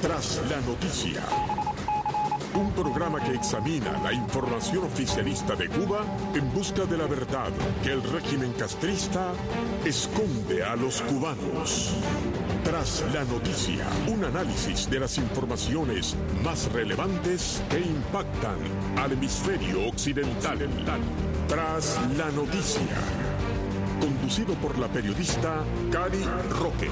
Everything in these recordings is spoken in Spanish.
Tras la noticia. Un programa que examina la información oficialista de Cuba en busca de la verdad que el régimen castrista esconde a los cubanos. Tras la noticia, un análisis de las informaciones más relevantes que impactan al hemisferio occidental. Tras la noticia. Conducido por la periodista Cari Roque.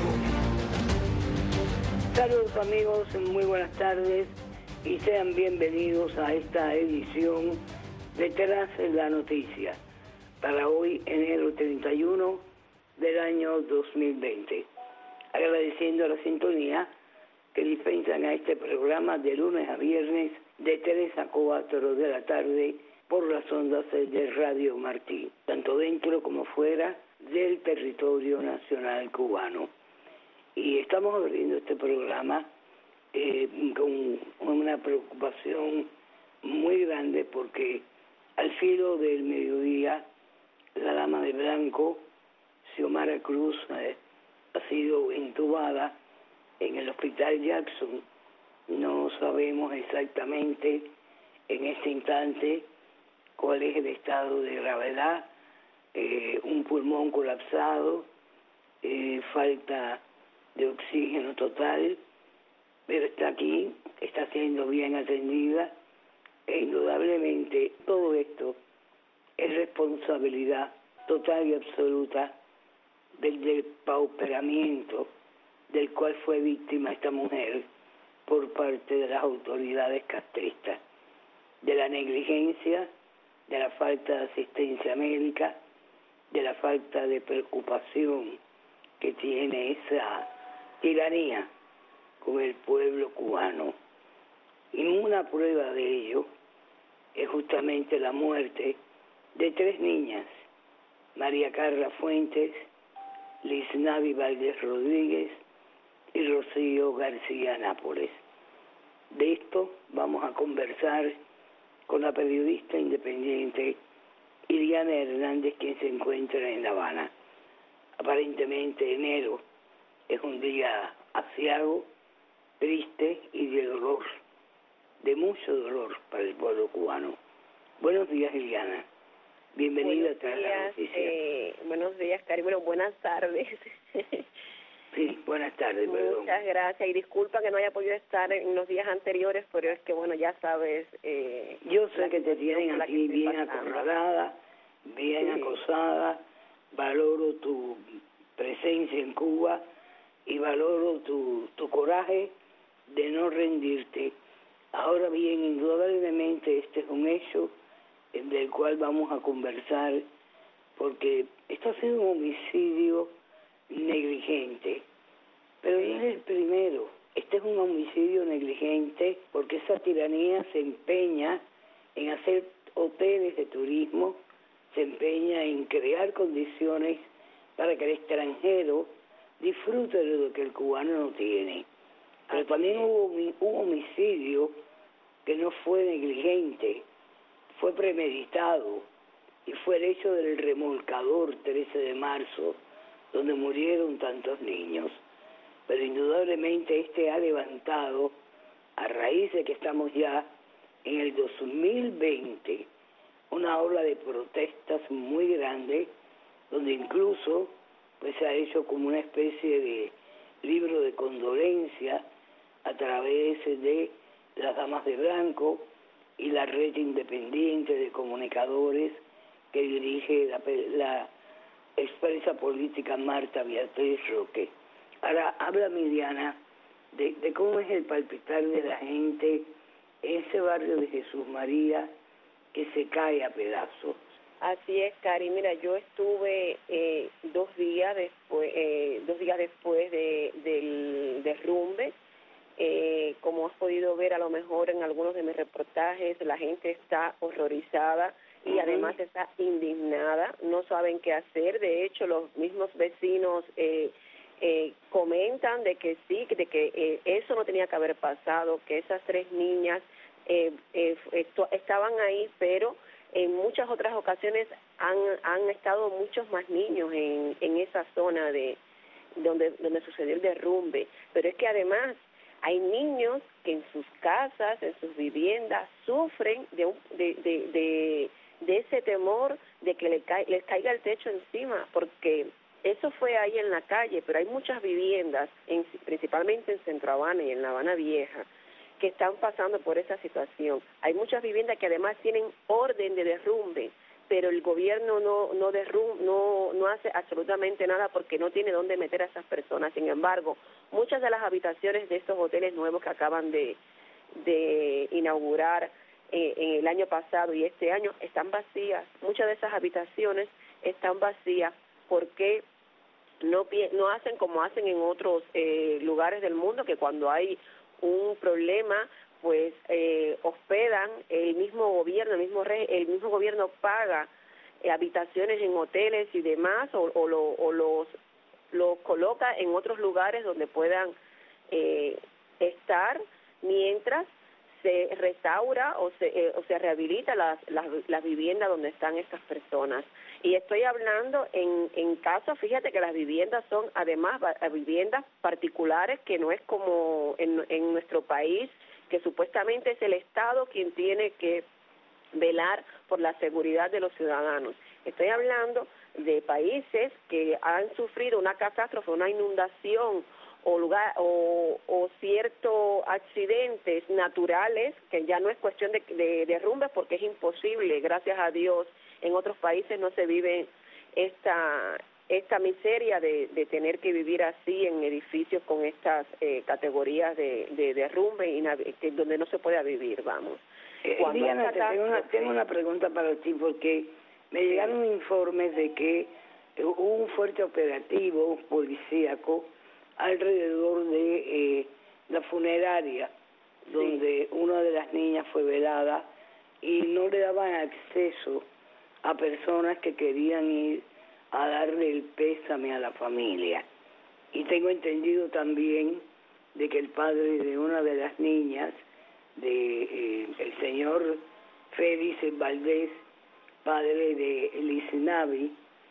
Saludos amigos, muy buenas tardes y sean bienvenidos a esta edición de Tras la Noticia para hoy, enero 31 del año 2020. Agradeciendo la sintonía que dispensan a este programa de lunes a viernes de 3 a 4 de la tarde por las ondas de Radio Martí, tanto dentro como fuera del territorio nacional cubano. Y estamos abriendo este programa con una preocupación muy grande porque al filo del mediodía la dama de blanco, Xiomara Cruz, ha sido intubada en el hospital Jackson. No sabemos exactamente en este instante cuál es el estado de gravedad, un pulmón colapsado, falta de oxígeno total, pero está aquí, está siendo bien atendida e indudablemente todo esto es responsabilidad total y absoluta del depauperamiento del cual fue víctima esta mujer por parte de las autoridades castristas, de la negligencia, de la falta de asistencia médica, de la falta de preocupación que tiene esa tiranía con el pueblo cubano. Y una prueba de ello es justamente la muerte de 3 niñas, María Carla Fuentes, Liznavi Valdés Rodríguez y Rocío García Nápoles. De esto vamos a conversar con la periodista independiente Iriana Hernández, quien se encuentra en La Habana. Aparentemente enero es un día aciago, triste y de dolor, de mucho dolor para el pueblo cubano. Buenos días, Iliana. Bienvenida a la noticia. Buenos días, Cari. Bueno, buenas tardes. Sí, buenas tardes, perdón. Muchas gracias y disculpa que no haya podido estar en los días anteriores, pero es que, bueno, ya sabes... Yo sé que te tienen aquí bien acorralada, bien acosada. Valoro tu presencia en Cuba y valoro tu coraje de no rendirte. Ahora bien, indudablemente este es un hecho del cual vamos a conversar porque esto ha sido un homicidio negligente, pero no es el primero. Este es un homicidio negligente porque esa tiranía se empeña en hacer hoteles de turismo, se empeña en crear condiciones para que el extranjero disfrute de lo que el cubano no tiene. Pero también hubo un homicidio que no fue negligente, fue premeditado y fue el hecho del remolcador 13 de marzo, donde murieron tantos niños. Pero indudablemente este ha levantado, a raíz de que estamos ya en el 2020, una ola de protestas muy grande, donde incluso pues se ha hecho como una especie de libro de condolencia a través de las Damas de Blanco y la red independiente de comunicadores que dirige la expresa política Marta Beatriz Roque. Ahora, habla Miriana de cómo es el palpitar de la gente en ese barrio de Jesús María que se cae a pedazos. Así es, Cari. Mira, yo estuve 2 días después del derrumbe. Como has podido ver a lo mejor en algunos de mis reportajes, la gente está horrorizada y además está indignada, no saben qué hacer. De hecho, los mismos vecinos comentan de que sí, de que eso no tenía que haber pasado, que esas 3 niñas estaban ahí, pero en muchas otras ocasiones han estado muchos más niños en esa zona de donde sucedió el derrumbe. Pero es que además Hay niños que en sus casas, en sus viviendas, sufren de ese temor de que les caiga el techo encima, porque eso fue ahí en la calle, pero hay muchas viviendas, principalmente en Centro Habana y en La Habana Vieja, que están pasando por esa situación. Hay muchas viviendas que además tienen orden de derrumbe, pero el gobierno no hace absolutamente nada porque no tiene dónde meter a esas personas. Sin embargo, muchas de las habitaciones de estos hoteles nuevos que acaban de inaugurar en el año pasado y este año están vacías. Muchas de esas habitaciones están vacías porque no hacen como hacen en otros lugares del mundo, que cuando hay un problema pues hospedan el mismo gobierno, el mismo gobierno paga habitaciones en hoteles y demás, o los coloca en otros lugares donde puedan estar mientras se restaura o se rehabilita las viviendas donde están estas personas. Y estoy hablando en casos, fíjate que las viviendas son además viviendas particulares, que no es como en nuestro país, que supuestamente es el Estado quien tiene que velar por la seguridad de los ciudadanos. Estoy hablando de países que han sufrido una catástrofe, una inundación o ciertos accidentes naturales, que ya no es cuestión de derrumbes porque es imposible, gracias a Dios, en otros países no se vive esta miseria de tener que vivir así en edificios con estas categorías de derrumbe y donde no se pueda vivir, vamos. Diana, tengo una pregunta para ti, porque me llegaron informes de que hubo un fuerte operativo policíaco alrededor de la funeraria donde una de las niñas fue velada y no le daban acceso a personas que querían ir a darle el pésame a la familia. Y tengo entendido también de que el padre de una de las niñas, el señor Félix Valdés, padre de Liz Navi,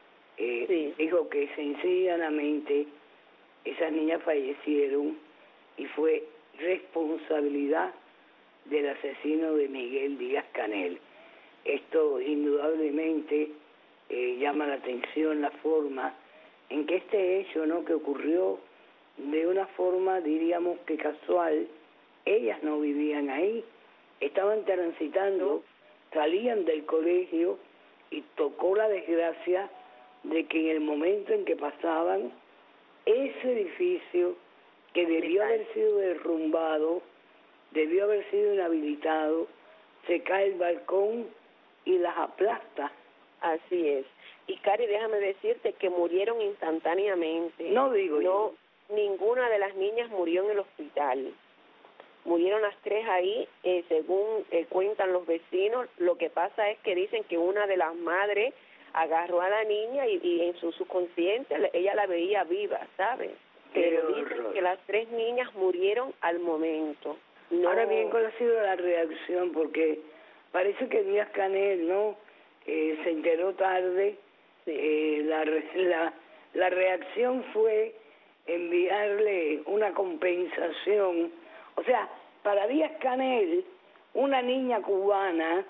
dijo que sencillamente esas niñas fallecieron y fue responsabilidad del asesino de Miguel Díaz-Canel. Esto indudablemente llama la atención la forma en que este hecho, ¿no?, que ocurrió de una forma, diríamos que casual. Ellas no vivían ahí, estaban transitando, salían del colegio y tocó la desgracia de que en el momento en que pasaban ese edificio que debió haber sido derrumbado, debió haber sido inhabilitado, se cae el balcón y las aplasta. Así es. Y Cari, déjame decirte que murieron instantáneamente. No digo yo. Ninguna de las niñas murió en el hospital. Murieron las tres ahí, según cuentan los vecinos. Lo que pasa es que dicen que una de las madres agarró a la niña y en su subconsciente ella la veía viva, ¿sabes? Pero dicen que las tres niñas murieron al momento. No. Ahora bien, ¿cuál ha sido la reacción? Porque parece que Díaz-Canel, ¿no?, se enteró tarde. Sí. La reacción fue enviarle una compensación. O sea, para Díaz-Canel, una niña cubana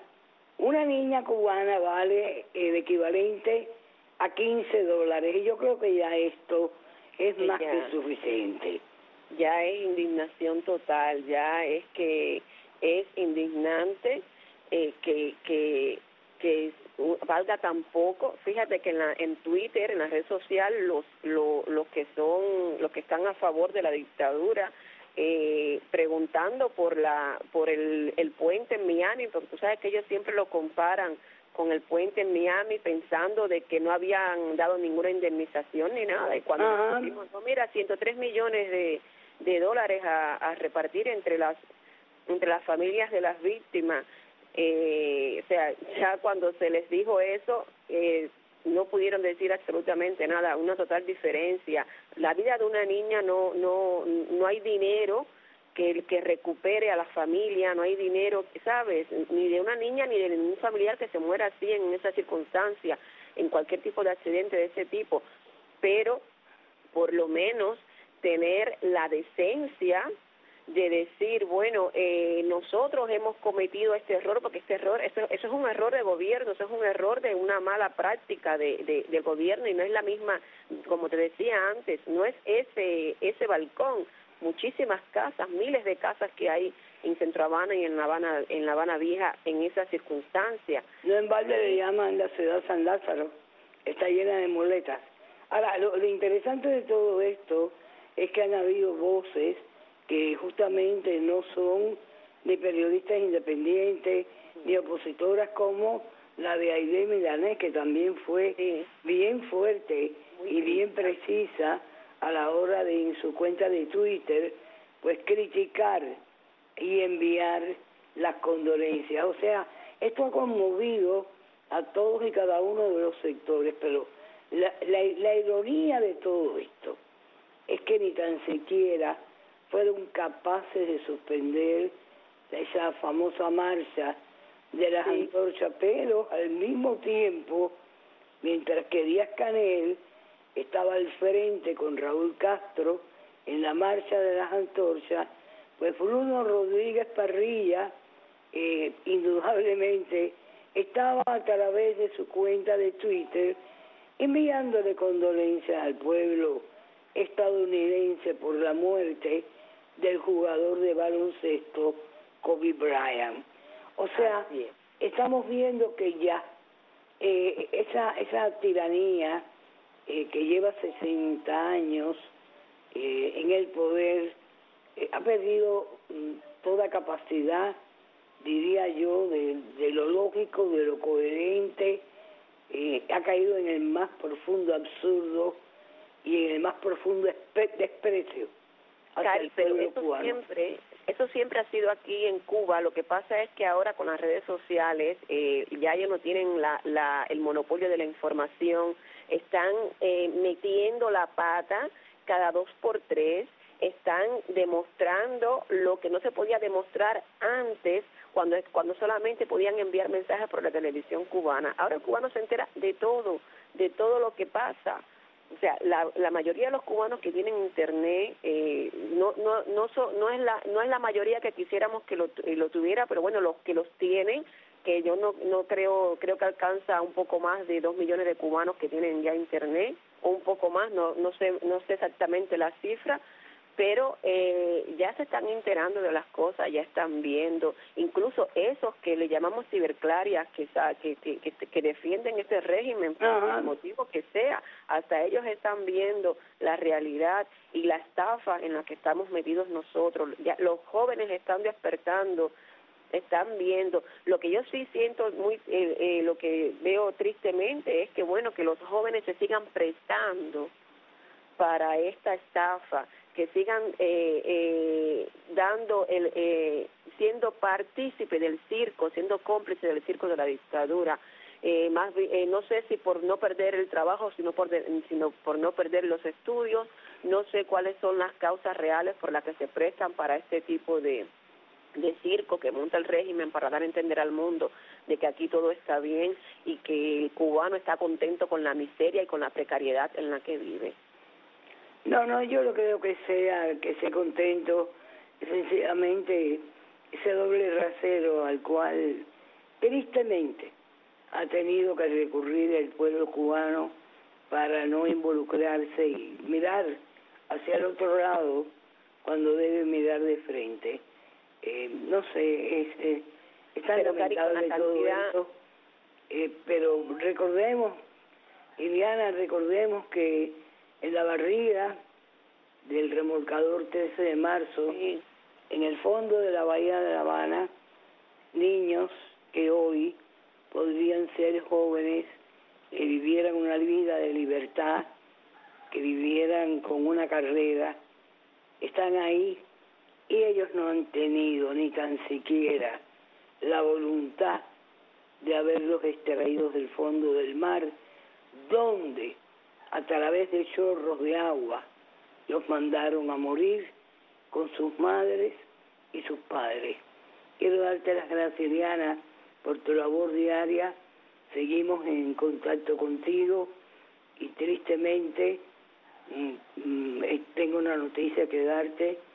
vale el equivalente a $15, y yo creo que ya esto es más que suficiente. Ya es indignación total, ya es que es indignante que valga tan poco. Fíjate que en Twitter, en la red social, los que están a favor de la dictadura, preguntando por el puente en Miami, porque tú sabes que ellos siempre lo comparan con el puente en Miami, pensando de que no habían dado ninguna indemnización ni nada. Y cuando decimos, no, mira, 103 millones de dólares a repartir entre las familias de las víctimas, o sea, ya cuando se les dijo eso, no pudieron decir absolutamente nada, una total diferencia. La vida de una niña no hay dinero que recupere a la familia, no hay dinero, ¿sabes?, ni de una niña ni de ningún familiar que se muera así en esa circunstancia, en cualquier tipo de accidente de ese tipo, pero por lo menos tener la decencia de decir, bueno, nosotros hemos cometido este error, porque este error, eso es un error de gobierno, eso es un error de una mala práctica del gobierno, y no es la misma, como te decía antes, no es ese balcón, muchísimas casas, miles de casas que hay en Centro Habana y en La Habana Vieja en esa circunstancia. No en balde le llaman la ciudad San Lázaro, está llena de muletas. Ahora, lo interesante de todo esto es que han habido voces que justamente no son ni periodistas independientes ni opositoras, como la de Aide Milanés, que también fue bien fuerte y bien precisa a la hora de, en su cuenta de Twitter, pues criticar y enviar las condolencias. O sea, esto ha conmovido a todos y cada uno de los sectores, pero la ironía de todo esto es que ni tan siquiera fueron capaces de suspender esa famosa marcha de las antorchas, pero al mismo tiempo, mientras que Díaz-Canel estaba al frente con Raúl Castro en la marcha de las antorchas, pues Bruno Rodríguez Parrilla, indudablemente, estaba a través de su cuenta de Twitter enviándole condolencias al pueblo estadounidense por la muerte del jugador de baloncesto Kobe Bryant. O sea, estamos viendo que ya esa tiranía que lleva 60 años en el poder ha perdido toda capacidad, diría yo, de lo lógico, de lo coherente, ha caído en el más profundo absurdo y en el más profundo desprecio hacia el pueblo cubano. Eso siempre ha sido aquí en Cuba. Lo que pasa es que ahora con las redes sociales ya ellos no tienen el monopolio de la información, están metiendo la pata cada 2 por 3, están demostrando lo que no se podía demostrar antes, cuando solamente podían enviar mensajes por la televisión cubana. Ahora el cubano se entera de todo lo que pasa. O sea, la mayoría de los cubanos que tienen internet no es la mayoría que quisiéramos que lo tuviera, pero bueno, los que los tienen, que yo no creo que alcanza un poco más de 2 millones de cubanos que tienen ya internet, o un poco más, no sé exactamente la cifra, pero ya se están enterando de las cosas, ya están viendo, incluso esos que le llamamos ciberclarias, que defienden este régimen por el motivo que sea, hasta ellos están viendo la realidad y la estafa en la que estamos metidos nosotros. Ya los jóvenes están despertando, están viendo. Lo que yo sí siento lo que veo tristemente es que bueno, que los jóvenes se sigan prestando para esta estafa, que sigan siendo partícipe del circo, siendo cómplice del circo de la dictadura. No sé si por no perder el trabajo, sino por no perder los estudios. No sé cuáles son las causas reales por las que se prestan para este tipo de circo que monta el régimen para dar a entender al mundo de que aquí todo está bien y que el cubano está contento con la miseria y con la precariedad en la que vive. No, yo lo creo que esté contento, sencillamente ese doble rasero al cual tristemente ha tenido que recurrir el pueblo cubano para no involucrarse y mirar hacia el otro lado cuando debe mirar de frente. No sé, es tan lamentable todo esto, pero recordemos, Iliana, que en la barriga del remolcador 13 de marzo, en el fondo de la bahía de La Habana, niños que hoy podrían ser jóvenes, que vivieran una vida de libertad, que vivieran con una carrera, están ahí y ellos no han tenido ni tan siquiera la voluntad de haberlos extraídos del fondo del mar, donde a través de chorros de agua los mandaron a morir con sus madres y sus padres. Quiero darte las gracias, Diana, por tu labor diaria. Seguimos en contacto contigo y tristemente tengo una noticia que darte.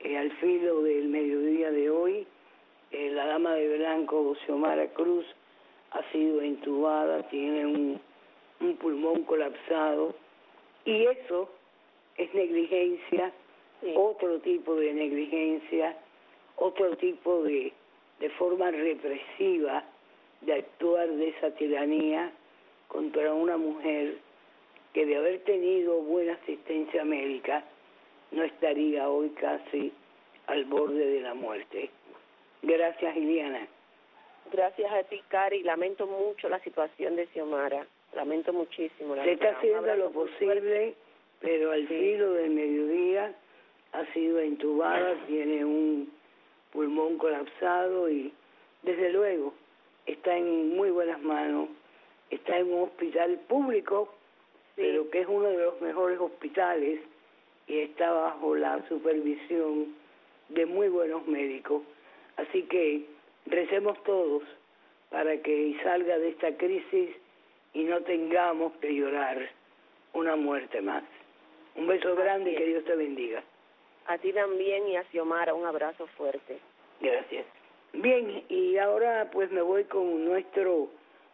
al filo del mediodía de hoy, la dama de blanco, Xiomara Cruz, ha sido entubada, tiene un pulmón colapsado, y eso es negligencia, sí. Otro tipo de negligencia, otro tipo de forma represiva de actuar de esa tiranía contra una mujer que, de haber tenido buena asistencia médica, no estaría hoy casi al borde de la muerte. Gracias, Iliana. Gracias a ti, Cari. Lamento mucho la situación de Xiomara. Lamento muchísimo. Se está haciendo lo posible, pero al filo del mediodía ha sido entubada, tiene un pulmón colapsado y, desde luego, está en muy buenas manos. Está en un hospital público, pero que es uno de los mejores hospitales, y está bajo la supervisión de muy buenos médicos. Así que recemos todos para que salga de esta crisis y no tengamos que llorar una muerte más. Un beso grande y que Dios te bendiga. A ti también, y a Xiomara un abrazo fuerte. Gracias. Bien, y ahora pues me voy con nuestro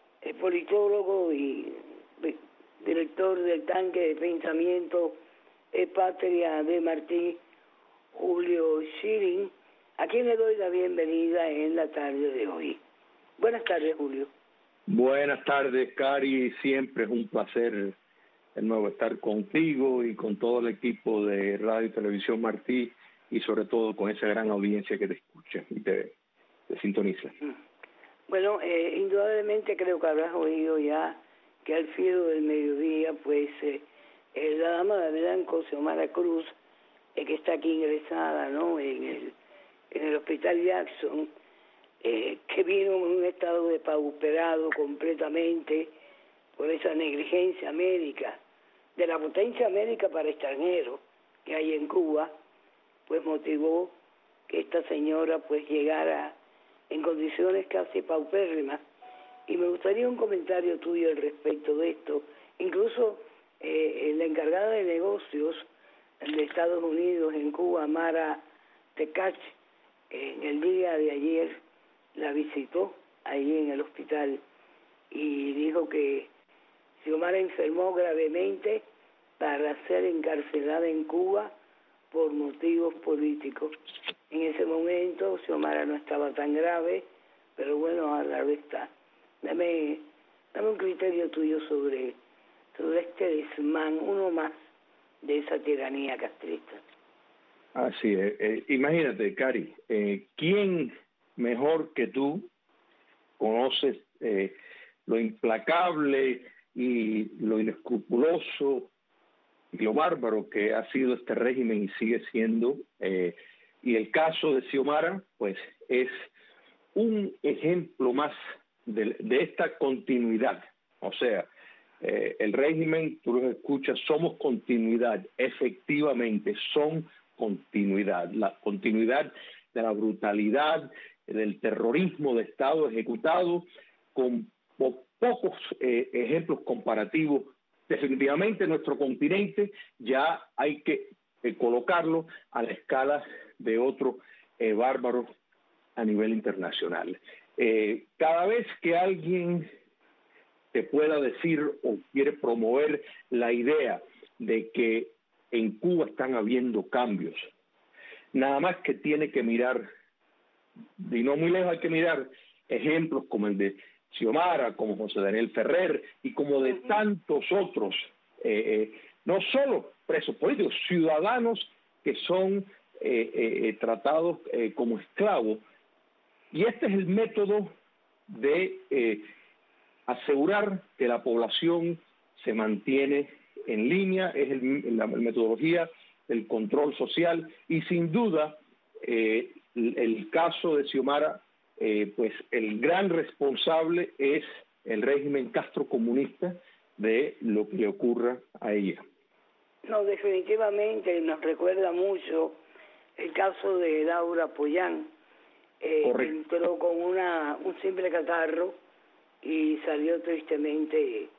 politólogo y director del tanque de pensamiento Patria de Martí, Julio Schilling, a quien le doy la bienvenida en la tarde de hoy. Buenas tardes, Julio. Buenas tardes, Cari. Siempre es un placer de nuevo estar contigo y con todo el equipo de Radio y Televisión Martí, y sobre todo con esa gran audiencia que te escucha y te sintoniza. Bueno, indudablemente creo que habrás oído ya que al filo del mediodía, pues, la dama de blanco, Xiomara Cruz, que está aquí ingresada, ¿no?, en el hospital Jackson, que vino en un estado depauperado completamente por esa negligencia médica, de la potencia médica para extranjeros que hay en Cuba, pues motivó que esta señora pues llegara en condiciones casi paupérrimas. Y me gustaría un comentario tuyo al respecto de esto. Incluso la encargada de negocios de Estados Unidos en Cuba, Mara Tecach, en el día de ayer la visitó ahí en el hospital y dijo que Xiomara enfermó gravemente para ser encarcelada en Cuba por motivos políticos. En ese momento Xiomara no estaba tan grave, pero bueno, ahora lo está. Dame un criterio tuyo sobre este desmán, uno más de esa tiranía castrista. Así es. Imagínate, Cari, ¿quién mejor que tú conoces lo implacable y lo inescrupuloso y lo bárbaro que ha sido este régimen y sigue siendo? Y el caso de Xiomara, pues, es un ejemplo más de esta continuidad. O sea, el régimen, tú lo escuchas, somos continuidad, efectivamente, son continuidad, la continuidad de la brutalidad, del terrorismo de Estado ejecutado, con pocos ejemplos comparativos. Definitivamente nuestro continente ya hay que colocarlo a la escala de otros bárbaros a nivel internacional. Cada vez que alguien te pueda decir o quiere promover la idea de que en Cuba están habiendo cambios, nada más que tiene que mirar, y no muy lejos hay que mirar ejemplos como el de Xiomara, como José Daniel Ferrer y como de tantos otros, no solo presos políticos, ciudadanos que son tratados como esclavos. Y este es el método de asegurar que la población se mantiene en línea, es la metodología del control social, y sin duda el caso de Xiomara, pues el gran responsable es el régimen castrocomunista de lo que le ocurra a ella. No, definitivamente nos recuerda mucho el caso de Laura Pollán, que entró con un simple catarro y salió tristemente,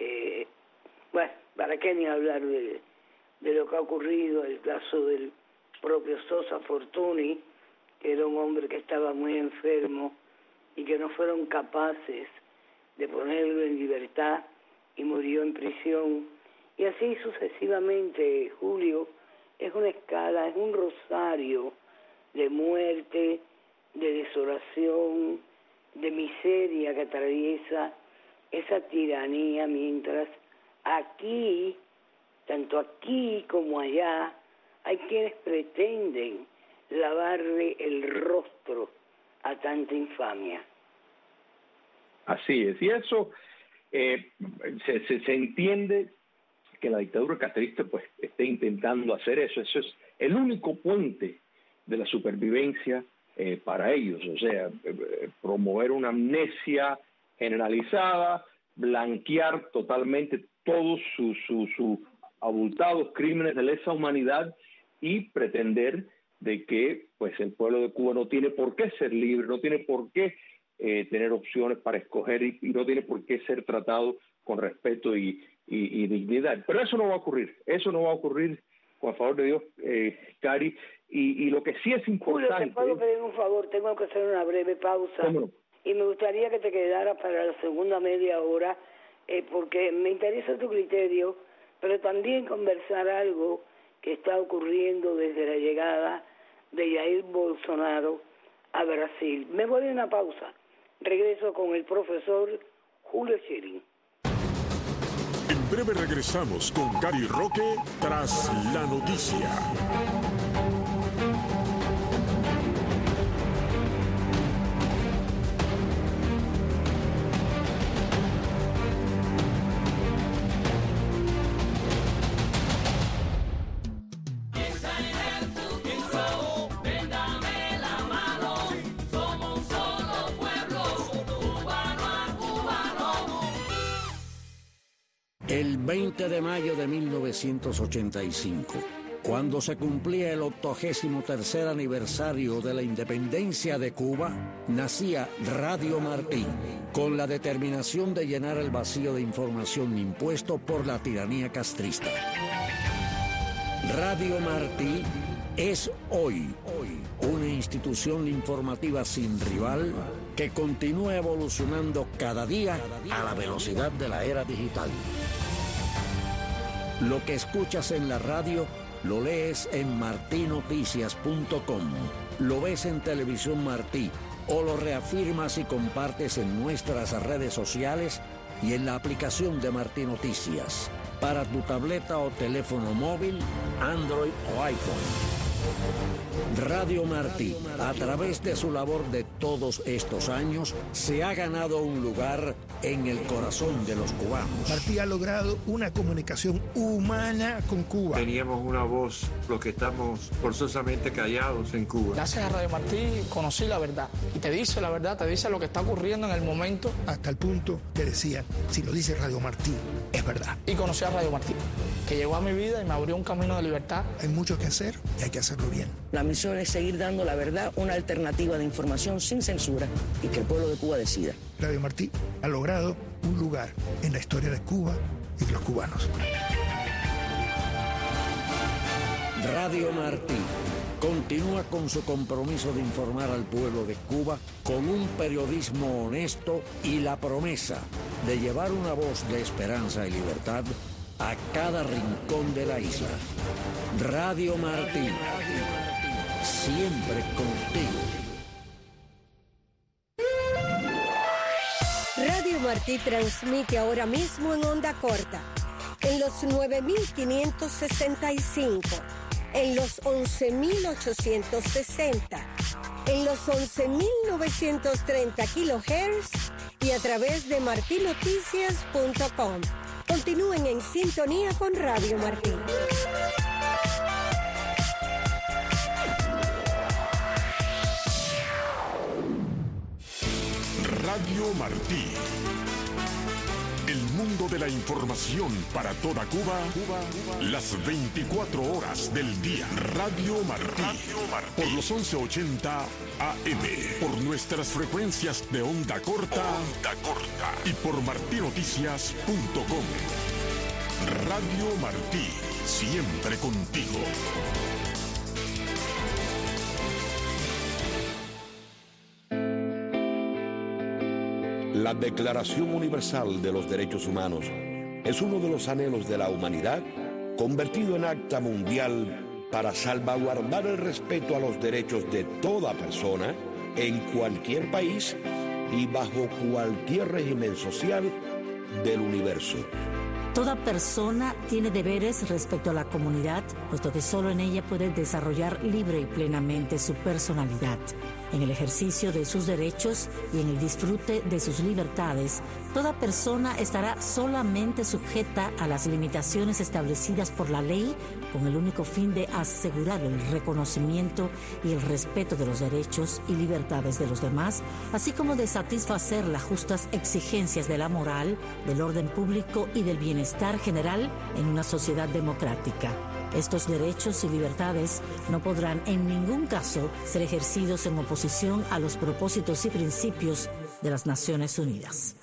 bueno, para qué ni hablar de lo que ha ocurrido, el caso del propio Sosa Fortuny, que era un hombre que estaba muy enfermo y que no fueron capaces de ponerlo en libertad y murió en prisión. Y así sucesivamente, Julio, es una escala, es un rosario de muerte, de desolación, de miseria que atraviesa esa tiranía, mientras aquí, tanto aquí como allá, hay quienes pretenden lavarle el rostro a tanta infamia. Así es, y eso se entiende que la dictadura castrista pues esté intentando hacer eso es el único puente de la supervivencia para ellos, o sea, promover una amnesia generalizada, blanquear totalmente todos sus abultados crímenes de lesa humanidad y pretender de que pues el pueblo de Cuba no tiene por qué ser libre, no tiene por qué tener opciones para escoger y no tiene por qué ser tratado con respeto y dignidad. Pero eso no va a ocurrir, con el favor de Dios, Cari, y lo que sí es importante... Julio, te puedo pedir un favor, tengo que hacer una breve pausa. ¿Cómo no? Y me gustaría que te quedaras para la segunda media hora, porque me interesa tu criterio, pero también conversar algo que está ocurriendo desde la llegada de Jair Bolsonaro a Brasil. Me voy a una pausa. Regreso con el profesor Julio Schilling. En breve regresamos con Cari Roque tras la noticia. El 20 de mayo de 1985, cuando se cumplía el 83º aniversario de la independencia de Cuba, nacía Radio Martí, con la determinación de llenar el vacío de información impuesto por la tiranía castrista. Radio Martí es hoy una institución informativa sin rival que continúa evolucionando cada día a la velocidad de la era digital. Lo que escuchas en la radio lo lees en martinoticias.com, lo ves en Televisión Martí o lo reafirmas y compartes en nuestras redes sociales y en la aplicación de Martí Noticias para tu tableta o teléfono móvil, Android o iPhone. Radio Martí, a través de su labor de todos estos años, se ha ganado un lugar en el corazón de los cubanos. Martí ha logrado una comunicación humana con Cuba. Teníamos una voz, los que estamos forzosamente callados en Cuba. Gracias a Radio Martí conocí la verdad. Y te dice la verdad, te dice lo que está ocurriendo en el momento. Hasta el punto que decían, si lo dice Radio Martí, es verdad. Y conocí a Radio Martí, que llegó a mi vida y me abrió un camino de libertad. Hay mucho que hacer y hay que hacerlo bien. La misión es seguir dando la verdad, una alternativa de información sin censura y que el pueblo de Cuba decida. Radio Martí ha logrado un lugar en la historia de Cuba y de los cubanos. Radio Martí continúa con su compromiso de informar al pueblo de Cuba con un periodismo honesto y la promesa de llevar una voz de esperanza y libertad a cada rincón de la isla. Radio Martí, siempre contigo. Radio Martí transmite ahora mismo en onda corta, en los 9.565, en los 11.860, en los 11.930 kHz y a través de martinoticias.com. Continúen en sintonía con Radio Martí. Radio Martí. El mundo de la información para toda Cuba, las 24 horas del día. Radio Martí. Por los 1180 AM. Por nuestras frecuencias de onda corta. Y por martinoticias.com. Radio Martí. Siempre contigo. La Declaración Universal de los Derechos Humanos es uno de los anhelos de la humanidad convertido en acta mundial para salvaguardar el respeto a los derechos de toda persona en cualquier país y bajo cualquier régimen social del universo. Toda persona tiene deberes respecto a la comunidad, puesto que solo en ella puede desarrollar libre y plenamente su personalidad. En el ejercicio de sus derechos y en el disfrute de sus libertades, toda persona estará solamente sujeta a las limitaciones establecidas por la ley, con el único fin de asegurar el reconocimiento y el respeto de los derechos y libertades de los demás, así como de satisfacer las justas exigencias de la moral, del orden público y del bienestar general en una sociedad democrática. Estos derechos y libertades no podrán en ningún caso ser ejercidos en oposición a los propósitos y principios de las Naciones Unidas.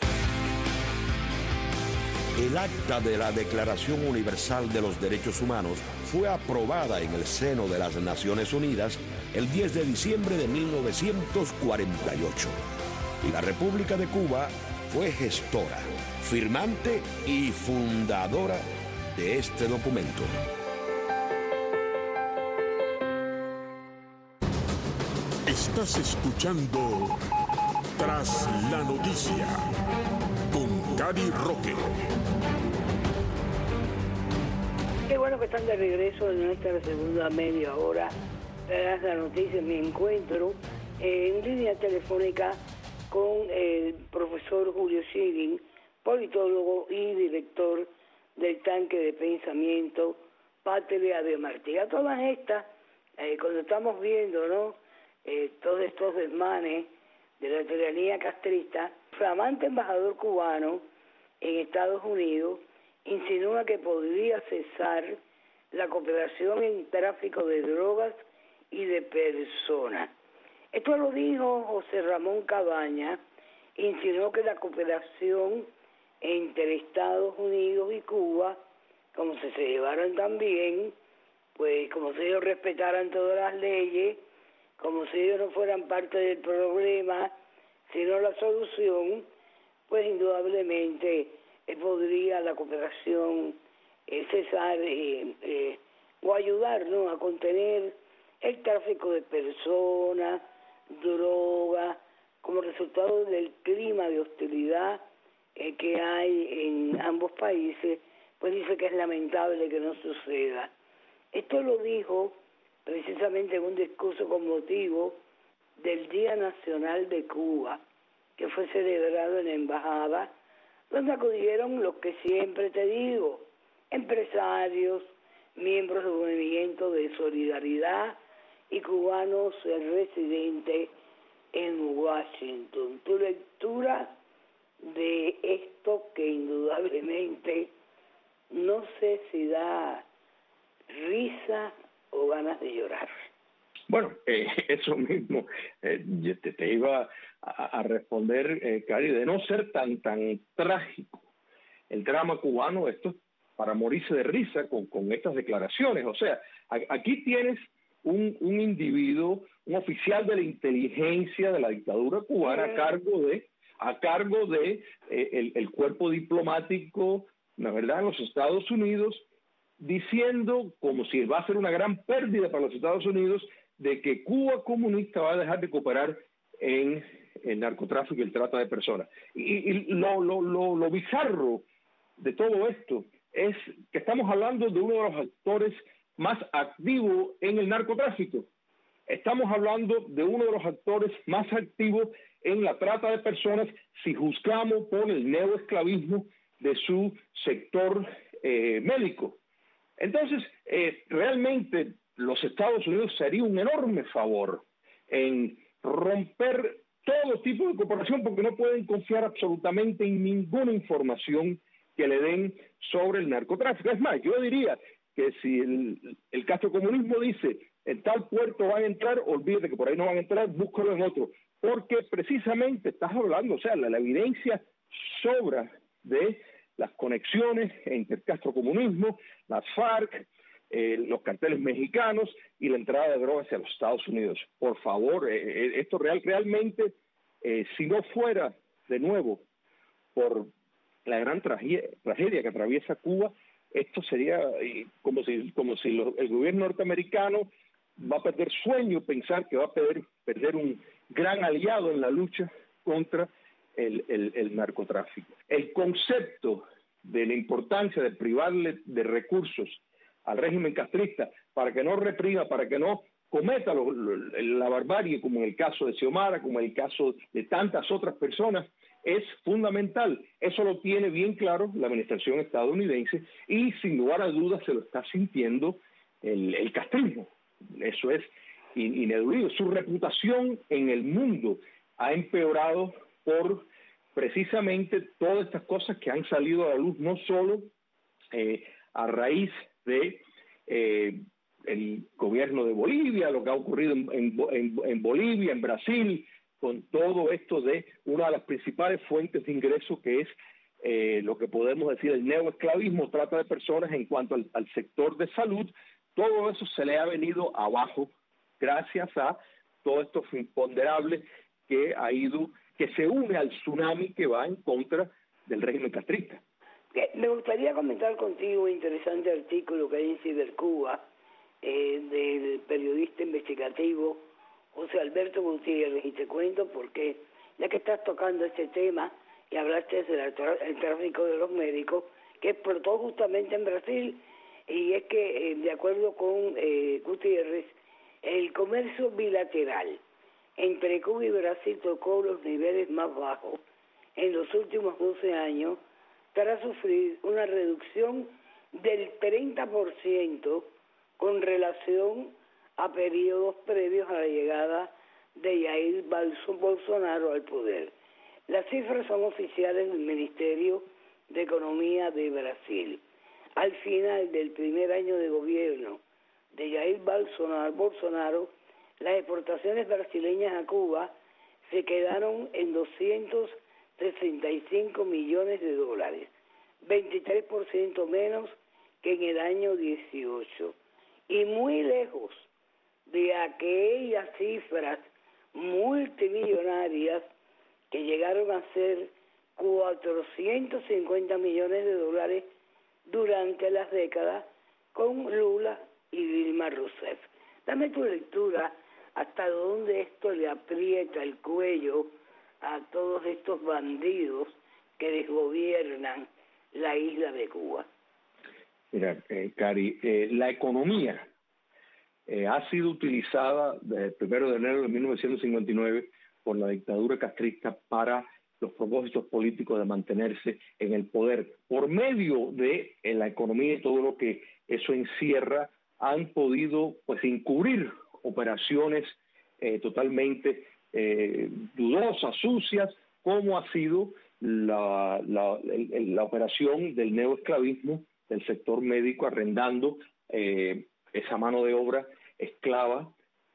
El acta de la Declaración Universal de los Derechos Humanos fue aprobada en el seno de las Naciones Unidas el 10 de diciembre de 1948. Y la República de Cuba fue gestora, firmante y fundadora de este documento. Estás escuchando Tras la Noticia con Cari Roque. Qué bueno que están de regreso en nuestra segunda media hora. Tras la Noticia, me encuentro en línea telefónica con el profesor Julio Schilling, politólogo y director del Tanque de Pensamiento Patria de Martí. A todas estas, cuando estamos viendo, ¿no?, todos estos desmanes de la tiranía castrista, el flamante embajador cubano en Estados Unidos insinúa que podría cesar la cooperación en tráfico de drogas y de personas. Esto lo dijo José Ramón Cabaña, insinuó que la cooperación entre Estados Unidos y Cuba, como si se llevaran tan bien, pues como si ellos respetaran todas las leyes, como si ellos no fueran parte del problema, sino la solución, pues indudablemente podría la cooperación cesar o ayudar, ¿no?, a contener el tráfico de personas, drogas, como resultado del clima de hostilidad que hay en ambos países. Pues dice que es lamentable que no suceda. Esto lo dijo precisamente en un discurso con motivo del Día Nacional de Cuba, que fue celebrado en la embajada, donde acudieron los que siempre te digo, empresarios, miembros del movimiento de solidaridad y cubanos residentes en Washington. Tu lectura de esto, que indudablemente no sé si da risa o ganas de llorar. Bueno, eso mismo, te iba a responder, Cari, de no ser tan trágico el drama cubano, esto es para morirse de risa con estas declaraciones. O sea, aquí tienes un individuo, un oficial de la inteligencia de la dictadura cubana a cargo de el cuerpo diplomático, la verdad, en los Estados Unidos, diciendo, como si va a ser una gran pérdida para los Estados Unidos, de que Cuba comunista va a dejar de cooperar en el narcotráfico y el trata de personas. Y lo bizarro de todo esto es que estamos hablando de uno de los actores más activos en el narcotráfico. Estamos hablando de uno de los actores más activos en la trata de personas si juzgamos por el neoesclavismo de su sector médico. Entonces, realmente los Estados Unidos se haría un enorme favor en romper todo tipo de cooperación, porque no pueden confiar absolutamente en ninguna información que le den sobre el narcotráfico. Es más, yo diría que si el castrocomunismo dice en tal puerto van a entrar, olvídate que por ahí no van a entrar, búscalo en otro, porque precisamente estás hablando, o sea, la evidencia sobra de las conexiones entre el castrocomunismo, las FARC, los carteles mexicanos y la entrada de drogas hacia los Estados Unidos. Por favor, esto realmente, si no fuera de nuevo por la gran tragedia que atraviesa Cuba, esto sería como si el gobierno norteamericano va a perder sueño pensar que va a perder un gran aliado en la lucha contra el narcotráfico. El concepto de la importancia de privarle de recursos al régimen castrista para que no reprima, para que no cometa la barbarie, como en el caso de Xiomara, como en el caso de tantas otras personas, es fundamental. Eso lo tiene bien claro la administración estadounidense y sin lugar a dudas se lo está sintiendo el castrismo. Eso es ineludible. Su reputación en el mundo ha empeorado por precisamente todas estas cosas que han salido a la luz, no solo a raíz de el gobierno de Bolivia, lo que ha ocurrido en Bolivia, en Brasil, con todo esto de una de las principales fuentes de ingresos que es lo que podemos decir el neoesclavismo, trata de personas en cuanto al sector de salud. Todo eso se le ha venido abajo gracias a todos estos imponderables que se une al tsunami que va en contra del régimen castrista. Me gustaría comentar contigo un interesante artículo que hay en Cibercuba del periodista investigativo José Alberto Gutiérrez, y te cuento porque, ya que estás tocando este tema y hablaste del tráfico de los médicos, que explotó justamente en Brasil, y es que, de acuerdo con Gutiérrez, el comercio bilateral entre Cuba y Brasil tocó los niveles más bajos en los últimos 12 años, tras sufrir una reducción del 30% con relación a periodos previos a la llegada de Jair Bolsonaro al poder. Las cifras son oficiales del Ministerio de Economía de Brasil. Al final del primer año de gobierno de Jair Bolsonaro, las exportaciones brasileñas a Cuba se quedaron en 265 millones de dólares, 23% menos que en el año 18, y muy lejos de aquellas cifras multimillonarias que llegaron a ser 450 millones de dólares durante las décadas con Lula y Dilma Rousseff. Dame tu lectura hasta dónde esto le aprieta el cuello a todos estos bandidos que desgobiernan la isla de Cuba. Mira, Cari, la economía ha sido utilizada desde el 1 de enero de 1959 por la dictadura castrista para los propósitos políticos de mantenerse en el poder. Por medio de la economía y todo lo que eso encierra, han podido encubrir operaciones totalmente dudosas, sucias, como ha sido la operación del neoesclavismo del sector médico, arrendando esa mano de obra esclava,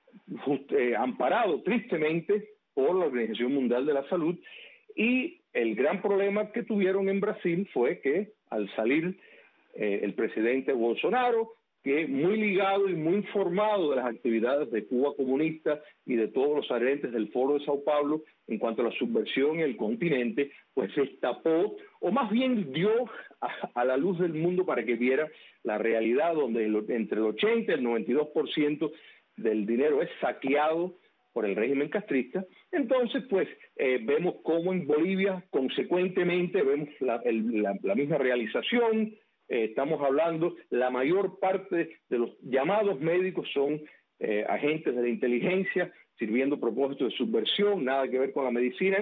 amparado tristemente por la Organización Mundial de la Salud. Y el gran problema que tuvieron en Brasil fue que al salir el presidente Bolsonaro, que muy ligado y muy informado de las actividades de Cuba comunista y de todos los adherentes del Foro de Sao Paulo en cuanto a la subversión en el continente, pues se destapó, o más bien dio a la luz del mundo para que viera la realidad, donde entre el 80 y el 92% del dinero es saqueado por el régimen castrista. Entonces, pues, vemos cómo en Bolivia, consecuentemente, vemos la misma realización. Estamos hablando, la mayor parte de los llamados médicos son agentes de la inteligencia, sirviendo propósitos de subversión, nada que ver con la medicina.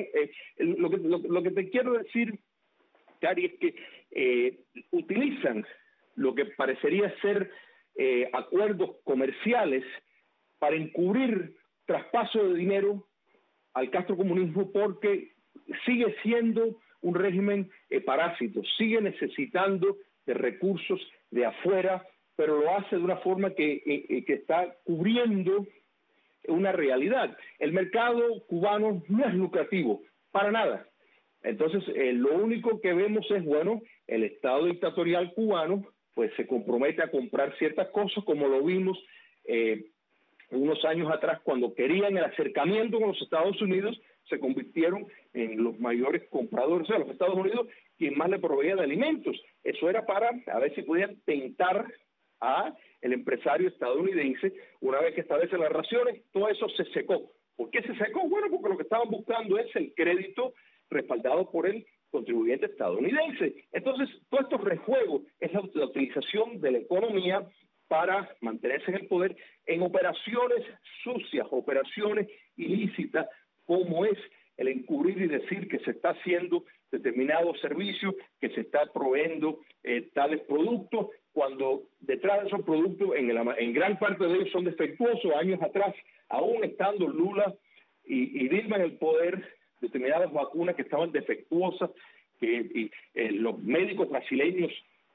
Lo que te quiero decir, Cari, es que utilizan lo que parecería ser acuerdos comerciales para encubrir traspaso de dinero al castrocomunismo, porque sigue siendo un régimen parásito, sigue necesitando de recursos de afuera, pero lo hace de una forma que está cubriendo una realidad. El mercado cubano no es lucrativo, para nada. Entonces, lo único que vemos es, bueno, el Estado dictatorial cubano pues se compromete a comprar ciertas cosas, como lo vimos unos años atrás, cuando querían el acercamiento con los Estados Unidos, se convirtieron en los mayores compradores, o sea, los Estados Unidos, quien más le proveía de alimentos. Eso era para a ver si podían tentar a el empresario estadounidense. Una vez que establecen las raciones, todo eso se secó. ¿Por qué se secó? Bueno, porque lo que estaban buscando es el crédito respaldado por el contribuyente estadounidense. Entonces, todo estos rejuegos es la utilización de la economía para mantenerse en el poder en operaciones sucias, operaciones ilícitas, como es el encubrir y decir que se está haciendo determinado servicio, que se está proveyendo tales productos, cuando detrás de esos productos, en gran parte de ellos son defectuosos. Años atrás, aún estando Lula y Dilma en el poder, determinadas vacunas que estaban defectuosas, que los médicos brasileños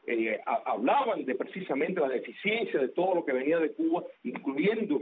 hablaban de precisamente la deficiencia de todo lo que venía de Cuba, incluyendo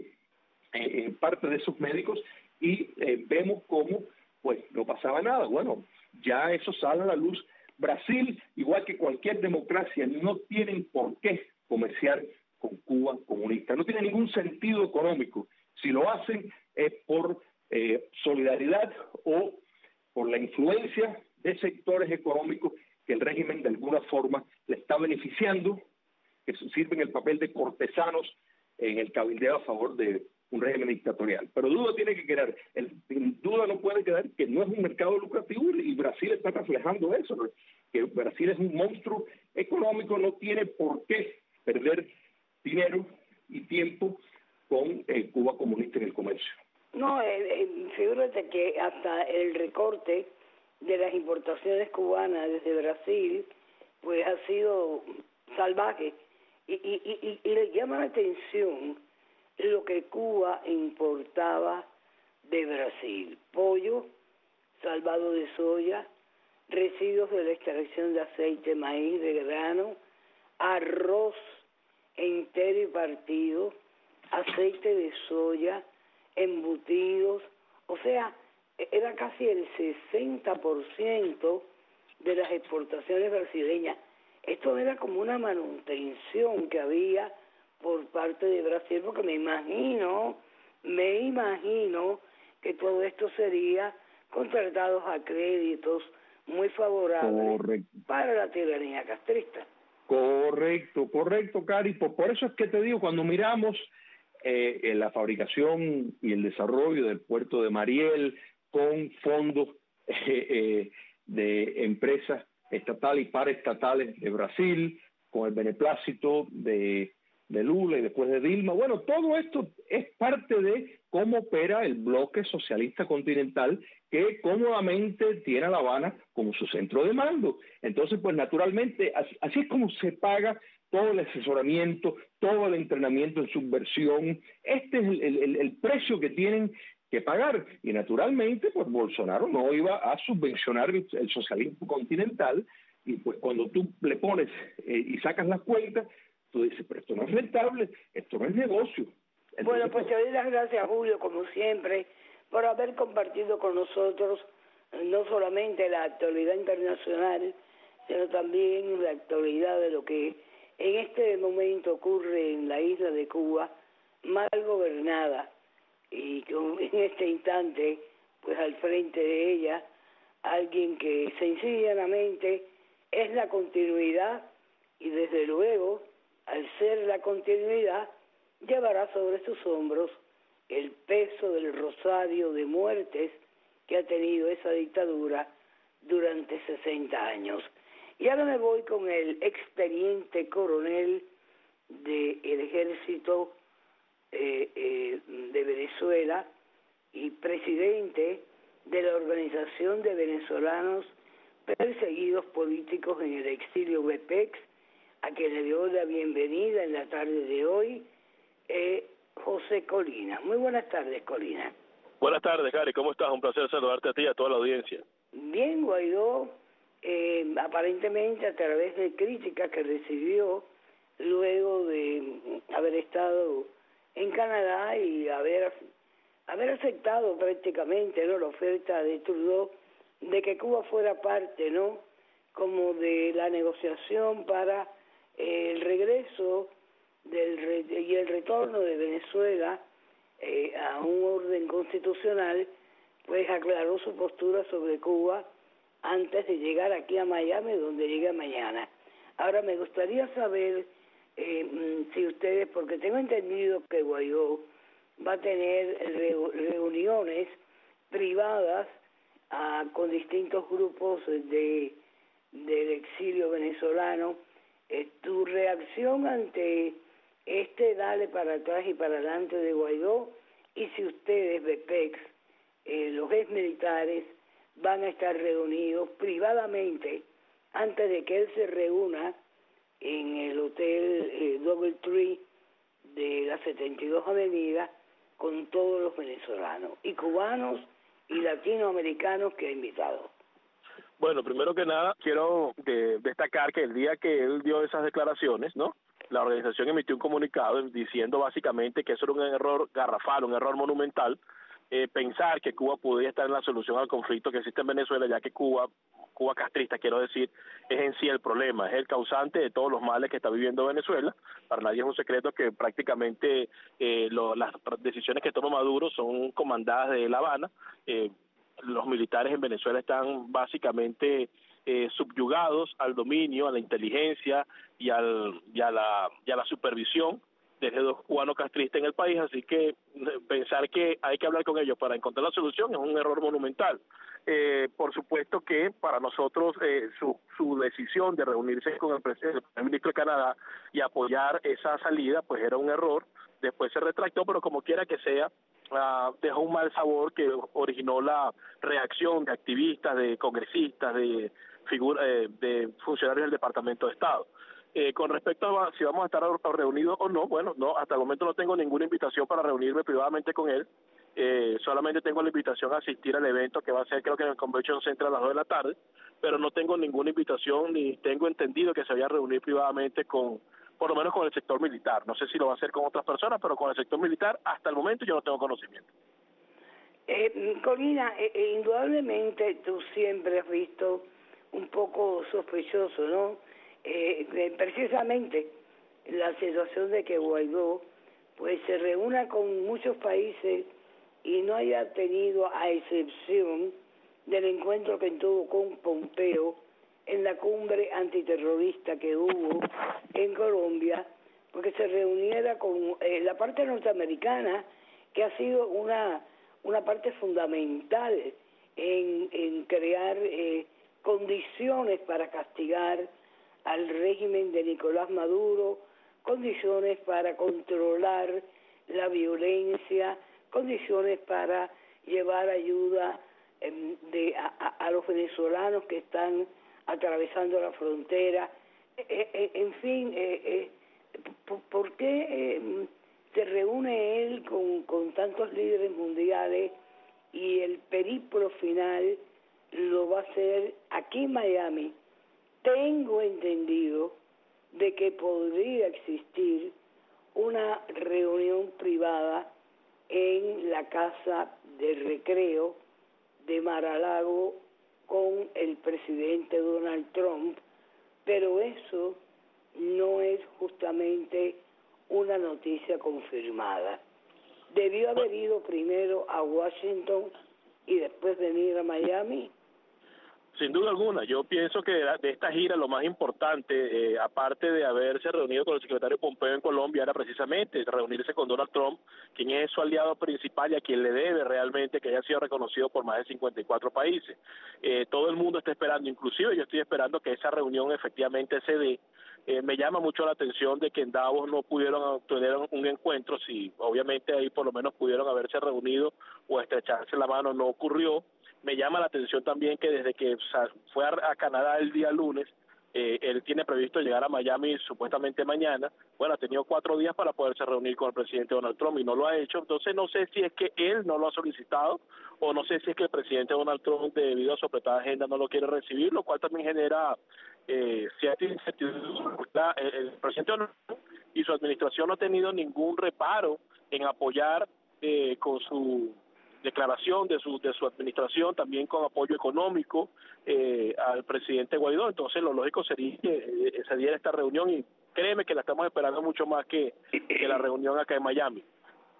parte de esos médicos, y vemos cómo pues no pasaba nada. Bueno, ya eso sale a la luz. Brasil, igual que cualquier democracia, no tienen por qué comerciar con Cuba comunista. No tiene ningún sentido económico. Si lo hacen es por solidaridad o por la influencia de sectores económicos que el régimen de alguna forma le está beneficiando, que sirven el papel de cortesanos en el cabildeo a favor de un régimen dictatorial. Pero duda tiene que quedar, duda no puede quedar que no es un mercado lucrativo, y Brasil está reflejando eso, ¿no? Que Brasil es un monstruo económico, no tiene por qué perder dinero y tiempo con Cuba comunista en el comercio. No, figúrate que hasta el recorte de las importaciones cubanas desde Brasil pues ha sido salvaje, y le llama la atención lo que Cuba importaba de Brasil: pollo, salvado de soya, residuos de la extracción de aceite, maíz de grano, arroz entero y partido, aceite de soya, embutidos. O sea, era casi el 60% de las exportaciones brasileñas. Esto era como una manutención que había por parte de Brasil, porque me imagino que todo esto sería contratados a créditos muy favorables para la tiranía castrista. Correcto, Cari. Por eso es que te digo, cuando miramos la fabricación y el desarrollo del puerto de Mariel con fondos de empresas estatales y paraestatales de Brasil, con el beneplácito de Lula y después de Dilma. Bueno, todo esto es parte de cómo opera el bloque socialista continental, que cómodamente tiene a La Habana como su centro de mando. Entonces, pues naturalmente, así es como se paga todo el asesoramiento, todo el entrenamiento en subversión. Este es el precio que tienen que pagar. Y naturalmente, pues Bolsonaro no iba a subvencionar el socialismo continental, y pues cuando tú le pones y sacas las cuentas, tú dices, pero esto no es rentable, esto no es negocio. Entonces, bueno, pues te doy las gracias, Julio, como siempre, por haber compartido con nosotros no solamente la actualidad internacional, sino también la actualidad de lo que en este momento ocurre en la isla de Cuba, mal gobernada, y en este instante, pues al frente de ella, alguien que sencillamente es la continuidad, y desde luego, al ser la continuidad, llevará sobre sus hombros el peso del rosario de muertes que ha tenido esa dictadura durante 60 años. Y ahora me voy con el exteniente coronel del ejército de Venezuela y presidente de la Organización de Venezolanos Perseguidos Políticos en el Exilio, BPEX, a quien le dio la bienvenida en la tarde de hoy, José Colina. Muy buenas tardes, Colina. Buenas tardes, Gary. ¿Cómo estás? Un placer saludarte a ti y a toda la audiencia. Bien, Guaidó, aparentemente a través de críticas que recibió luego de haber estado en Canadá y haber aceptado prácticamente, ¿no?, la oferta de Trudeau de que Cuba fuera parte, ¿no?, como de la negociación para el regreso y el retorno de Venezuela a un orden constitucional, pues aclaró su postura sobre Cuba antes de llegar aquí a Miami, donde llega mañana. Ahora me gustaría saber si ustedes, porque tengo entendido que Guaidó va a tener reuniones privadas con distintos grupos del exilio venezolano. ¿Tu reacción ante dale para atrás y para adelante de Guaidó? Y si ustedes, BPEX, los ex militares, van a estar reunidos privadamente antes de que él se reúna en el hotel Doubletree de la 72 Avenida con todos los venezolanos y cubanos y latinoamericanos que ha invitado. Bueno, primero que nada, quiero destacar que el día que él dio esas declaraciones, ¿no?, la organización emitió un comunicado diciendo básicamente que eso era un error garrafal, un error monumental, pensar que Cuba podía estar en la solución al conflicto que existe en Venezuela, ya que Cuba castrista, quiero decir, es en sí el problema, es el causante de todos los males que está viviendo Venezuela. Para nadie es un secreto que prácticamente las decisiones que toma Maduro son comandadas de La Habana. Los militares en Venezuela están básicamente subyugados al dominio, a la inteligencia y a la supervisión desde los cubanos castristas en el país, así que pensar que hay que hablar con ellos para encontrar la solución es un error monumental. Por supuesto que para nosotros su decisión de reunirse con el primer ministro de Canadá y apoyar esa salida pues era un error. Después se retractó, pero como quiera que sea, dejó un mal sabor que originó la reacción de activistas, de congresistas, de funcionarios del Departamento de Estado. Con respecto a si vamos a estar reunidos o no, bueno, no, hasta el momento no tengo ninguna invitación para reunirme privadamente con él. Solamente tengo la invitación a asistir al evento que va a ser, creo que en el Convention Center a las 2 de la tarde, pero no tengo ninguna invitación ni tengo entendido que se vaya a reunir privadamente por lo menos con el sector militar. No sé si lo va a hacer con otras personas, pero con el sector militar hasta el momento yo no tengo conocimiento. Corina, indudablemente tú siempre has visto un poco sospechoso, ¿no? Precisamente la situación de que Guaidó pues se reúna con muchos países y no haya tenido, a excepción del encuentro que tuvo con Pompeo en la cumbre antiterrorista que hubo en Colombia, porque se reuniera con la parte norteamericana, que ha sido una parte fundamental en crear condiciones para castigar al régimen de Nicolás Maduro, condiciones para controlar la violencia, condiciones para llevar ayuda a los venezolanos que están atravesando la frontera. En fin, ¿por qué se reúne él con tantos líderes mundiales y el periplo final lo va a hacer aquí en Miami? Tengo entendido de que podría existir una reunión privada en la casa de recreo de Mar-a-Lago con el presidente Donald Trump, pero eso no es justamente una noticia confirmada. Debió haber ido primero a Washington y después venir a Miami. Sin duda alguna, yo pienso que de esta gira lo más importante, aparte de haberse reunido con el secretario Pompeo en Colombia, era precisamente reunirse con Donald Trump, quien es su aliado principal y a quien le debe realmente que haya sido reconocido por más de 54 países. Todo el mundo está esperando, inclusive yo estoy esperando que esa reunión efectivamente se dé. Me llama mucho la atención de que en Davos no pudieron obtener un encuentro, si obviamente ahí por lo menos pudieron haberse reunido o estrecharse la mano, no ocurrió. Me llama la atención también que desde que fue a Canadá el día lunes, él tiene previsto llegar a Miami supuestamente mañana. Bueno, ha tenido 4 días para poderse reunir con el presidente Donald Trump y no lo ha hecho. Entonces no sé si es que él no lo ha solicitado o no sé si es que el presidente Donald Trump, debido a su apretada agenda, no lo quiere recibir, lo cual también genera cierta incertidumbre. El presidente Donald Trump y su administración no ha tenido ningún reparo en apoyar con su declaración de su administración, también con apoyo económico al presidente Guaidó. Entonces lo lógico sería que se diera esta reunión y créeme que la estamos esperando mucho más que la reunión acá en Miami.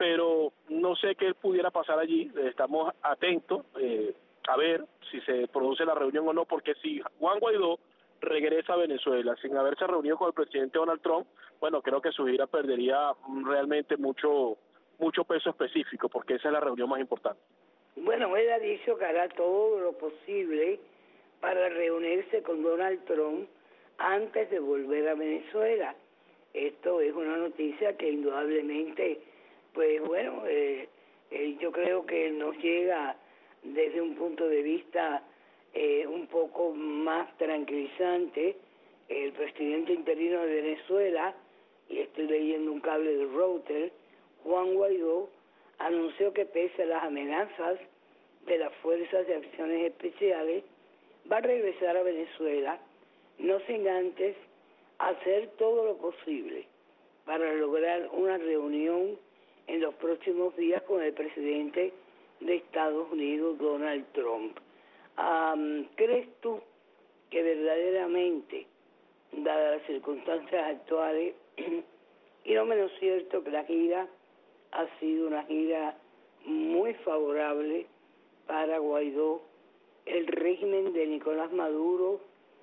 pero no sé qué pudiera pasar allí. Estamos atentos a ver si se produce la reunión o no, porque si Juan Guaidó regresa a Venezuela sin haberse reunido con el presidente Donald Trump, bueno, creo que su gira perdería realmente mucho peso específico, porque esa es la reunión más importante. Bueno, él ha dicho que hará todo lo posible para reunirse con Donald Trump antes de volver a Venezuela. Esto es una noticia que indudablemente, pues bueno, yo creo que nos llega desde un punto de vista un poco más tranquilizante. El presidente interino de Venezuela, y estoy leyendo un cable de Reuters, Juan Guaidó, anunció que pese a las amenazas de las Fuerzas de Acciones Especiales, va a regresar a Venezuela, no sin antes hacer todo lo posible para lograr una reunión en los próximos días con el presidente de Estados Unidos, Donald Trump. ¿Crees tú que verdaderamente, dadas las circunstancias actuales, y no menos cierto que la gira ha sido una gira muy favorable para Guaidó, el régimen de Nicolás Maduro,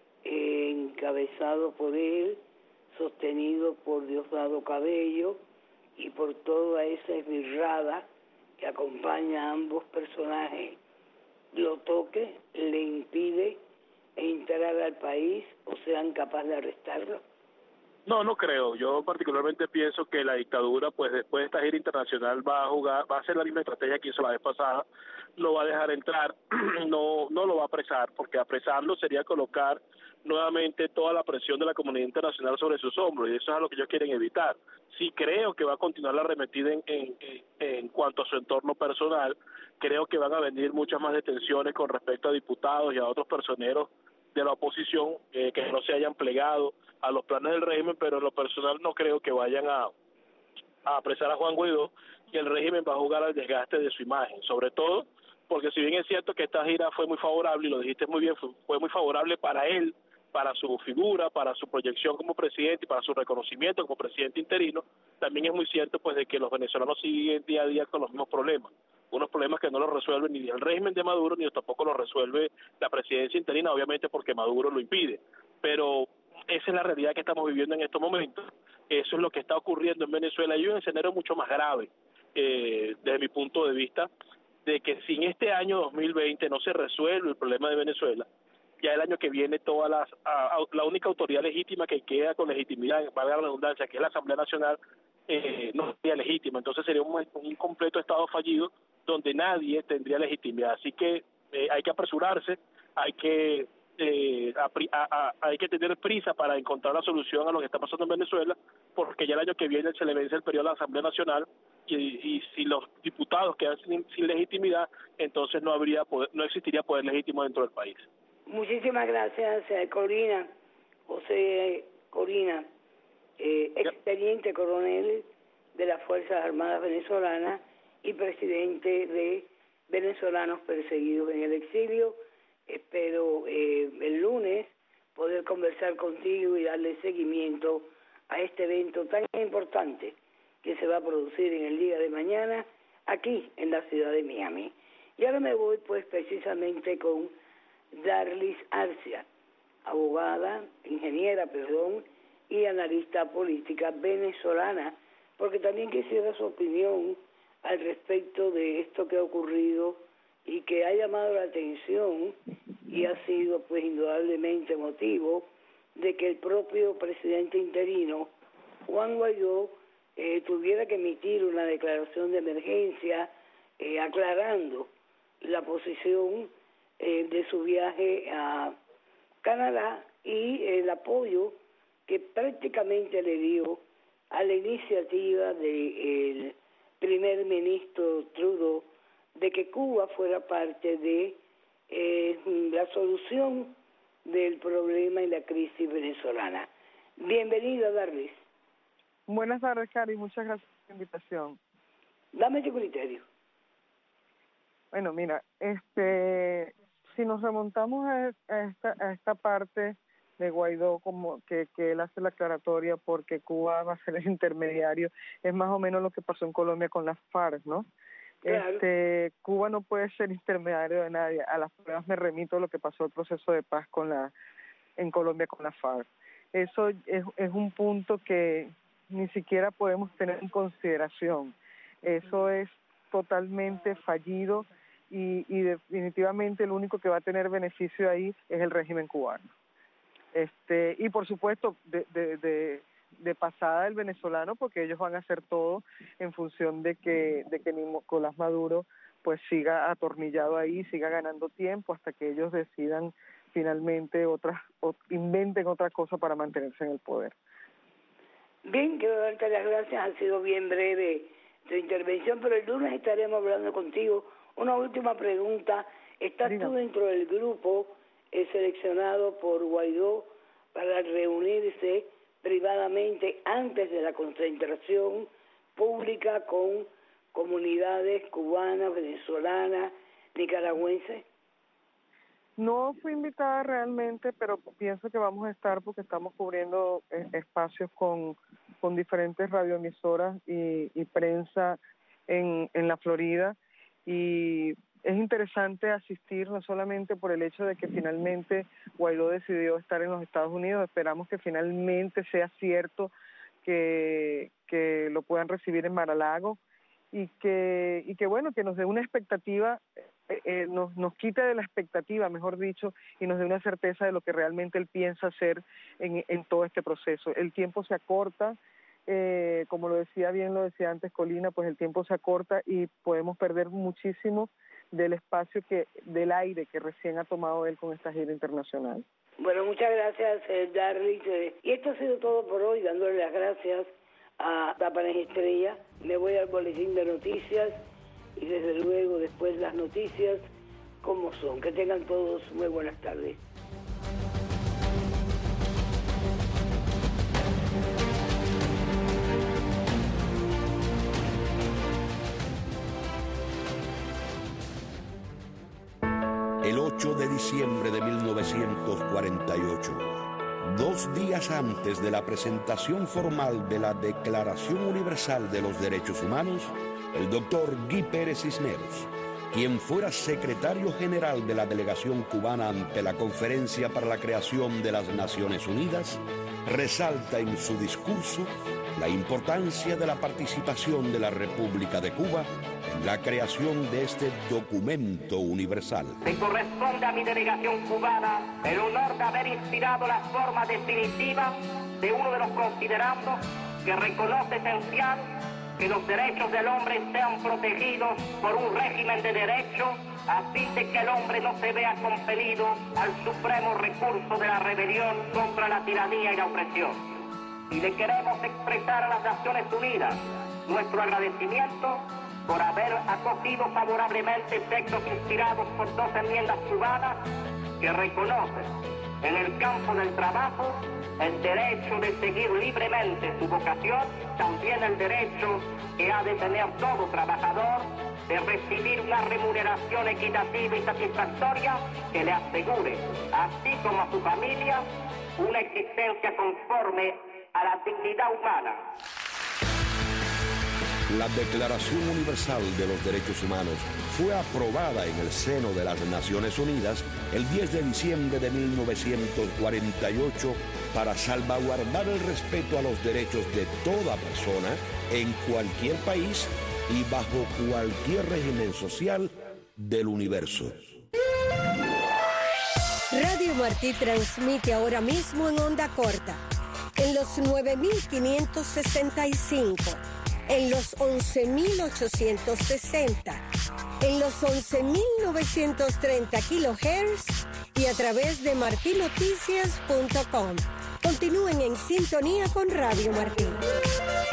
encabezado por él, sostenido por Diosdado Cabello y por toda esa esbirrada que acompaña a ambos personajes, lo toque, le impide entrar al país o sean capaces de arrestarlo? No creo. Yo particularmente pienso que la dictadura, pues después de esta gira internacional va a hacer la misma estrategia que hizo la vez pasada, lo va a dejar entrar, no lo va a apresar, porque apresarlo sería colocar nuevamente toda la presión de la comunidad internacional sobre sus hombros, y eso es a lo que ellos quieren evitar. Sí creo que va a continuar la arremetida en cuanto a su entorno personal. Creo que van a venir muchas más detenciones con respecto a diputados y a otros personeros de la oposición que no se hayan plegado a los planes del régimen, pero en lo personal no creo que vayan a apresar a Juan Guaidó, y el régimen va a jugar al desgaste de su imagen, sobre todo porque si bien es cierto que esta gira fue muy favorable, y lo dijiste muy bien, fue muy favorable para él, para su figura, para su proyección como presidente y para su reconocimiento como presidente interino, también es muy cierto pues de que los venezolanos siguen día a día con los mismos problemas, unos problemas que no los resuelve ni el régimen de Maduro ni tampoco los resuelve la presidencia interina, obviamente porque Maduro lo impide, pero esa es la realidad que estamos viviendo en estos momentos. Eso es lo que está ocurriendo en Venezuela, y un escenario mucho más grave desde mi punto de vista, de que si en este año 2020 no se resuelve el problema de Venezuela, ya el año que viene la única autoridad legítima que queda con legitimidad, valga la redundancia, que es la Asamblea Nacional, no sería legítima. Entonces sería un completo estado fallido donde nadie tendría legitimidad. Así que hay que apresurarse, hay que tener prisa para encontrar la solución a lo que está pasando en Venezuela, porque ya el año que viene se le vence el periodo a la Asamblea Nacional, y si los diputados quedan sin legitimidad, entonces no existiría poder legítimo dentro del país. Muchísimas gracias, Corina, José Corina, exteniente coronel de las Fuerzas Armadas Venezolanas y presidente de Venezolanos Perseguidos en el Exilio. Espero el lunes poder conversar contigo y darle seguimiento a este evento tan importante que se va a producir en el día de mañana aquí en la ciudad de Miami. Y ahora me voy pues precisamente con Darlis Arcia, abogada, ingeniera, y analista política venezolana, porque también quisiera su opinión al respecto de esto que ha ocurrido y que ha llamado la atención y ha sido pues indudablemente motivo de que el propio presidente interino, Juan Guaidó, tuviera que emitir una declaración de emergencia aclarando la posición de su viaje a Canadá y el apoyo que prácticamente le dio a la iniciativa del primer ministro Trudeau de que Cuba fuera parte de la solución del problema y la crisis venezolana. Bienvenida, Darlis. Buenas tardes, Cari. Muchas gracias por la invitación. Dame tu criterio. Bueno, mira, si nos remontamos a esta parte Guaidó, como que él hace la aclaratoria porque Cuba va a ser el intermediario, es más o menos lo que pasó en Colombia con las FARC, ¿no? Claro. Cuba no puede ser intermediario de nadie. A las pruebas me remito a lo que pasó el proceso de paz en Colombia con las FARC. Eso es un punto que ni siquiera podemos tener en consideración. Eso es totalmente fallido y definitivamente el único que va a tener beneficio ahí es el régimen cubano. Y por supuesto de pasada el venezolano, porque ellos van a hacer todo en función de que Nicolás Maduro pues siga atornillado ahí, siga ganando tiempo hasta que ellos decidan finalmente inventen otra cosa para mantenerse en el poder. Bien, quiero darte las gracias, ha sido bien breve tu intervención, pero el lunes estaremos hablando contigo. Una última pregunta, ¿estás tú dentro del grupo seleccionado por Guaidó para reunirse privadamente antes de la concentración pública con comunidades cubanas, venezolanas, nicaragüenses? No fui invitada realmente, pero pienso que vamos a estar porque estamos cubriendo espacios con diferentes radioemisoras y prensa en la Florida, y es interesante asistir no solamente por el hecho de que finalmente Guaidó decidió estar en los Estados Unidos, esperamos que finalmente sea cierto que lo puedan recibir en Mar-a-Lago y que bueno, que nos dé una expectativa, nos quite de la expectativa, mejor dicho, y nos dé una certeza de lo que realmente él piensa hacer en todo este proceso. El tiempo se acorta, como lo decía antes Colina, pues el tiempo se acorta y podemos perder muchísimo del espacio del aire que recién ha tomado él con esta gira internacional. Bueno, muchas gracias, Darly. Y esto ha sido todo por hoy, dándole las gracias a Tapanes Estrella. Me voy al boletín de noticias y desde luego después las noticias como son. Que tengan todos muy buenas tardes. El 8 de diciembre de 1948, 2 días antes de la presentación formal de la Declaración Universal de los Derechos Humanos, el doctor Guy Pérez Cisneros, quien fuera secretario general de la delegación cubana ante la Conferencia para la Creación de las Naciones Unidas, resalta en su discurso la importancia de la participación de la República de Cuba en la creación de este documento universal. Me corresponde a mi delegación cubana el honor de haber inspirado la forma definitiva de uno de los considerandos que reconoce esencial que los derechos del hombre sean protegidos por un régimen de derecho a fin de que el hombre no se vea compelido al supremo recurso de la rebelión contra la tiranía y la opresión. Y le queremos expresar a las Naciones Unidas nuestro agradecimiento por haber acogido favorablemente textos inspirados por 2 enmiendas cubanas que reconocen en el campo del trabajo el derecho de seguir libremente su vocación, también el derecho que ha de tener todo trabajador de recibir una remuneración equitativa y satisfactoria que le asegure, así como a su familia, una existencia conforme a la dignidad humana. La Declaración Universal de los Derechos Humanos fue aprobada en el seno de las Naciones Unidas el 10 de diciembre de 1948 para salvaguardar el respeto a los derechos de toda persona en cualquier país y bajo cualquier régimen social del universo. Radio Martí transmite ahora mismo en onda corta, en los 9565, en los 11.860, en los 11.930 kHz y a través de martinoticias.com. Continúen en sintonía con Radio Martí.